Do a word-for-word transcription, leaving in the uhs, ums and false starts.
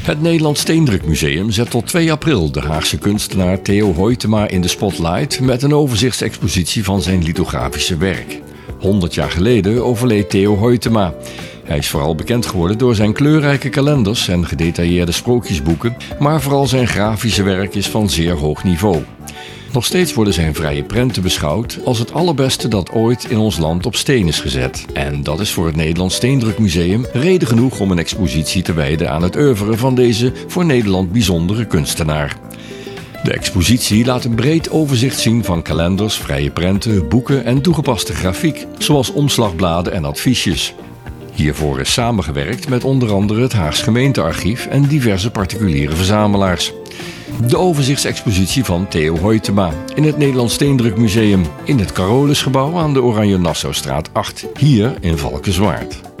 Het Nederlands Steendrukmuseum zet tot twee april de Haagse kunstenaar Theo Hoytema in de spotlight met een overzichtsexpositie van zijn lithografische werk. honderd jaar geleden overleed Theo Hoytema. Hij is vooral bekend geworden door zijn kleurrijke kalenders en gedetailleerde sprookjesboeken, maar vooral zijn grafische werk is van zeer hoog niveau. Nog steeds worden zijn vrije prenten beschouwd als het allerbeste dat ooit in ons land op steen is gezet. En dat is voor het Nederlands Steendrukmuseum reden genoeg om een expositie te wijden aan het oeuvre van deze voor Nederland bijzondere kunstenaar. De expositie laat een breed overzicht zien van kalenders, vrije prenten, boeken en toegepaste grafiek, zoals omslagbladen en adviesjes. Hiervoor is samengewerkt met onder andere het Haags Gemeentearchief en diverse particuliere verzamelaars. De overzichtsexpositie van Theo Hoytema in het Nederlands Steendrukmuseum in het Carolusgebouw aan de Oranje Nassaustraat acht, hier in Valkenswaard.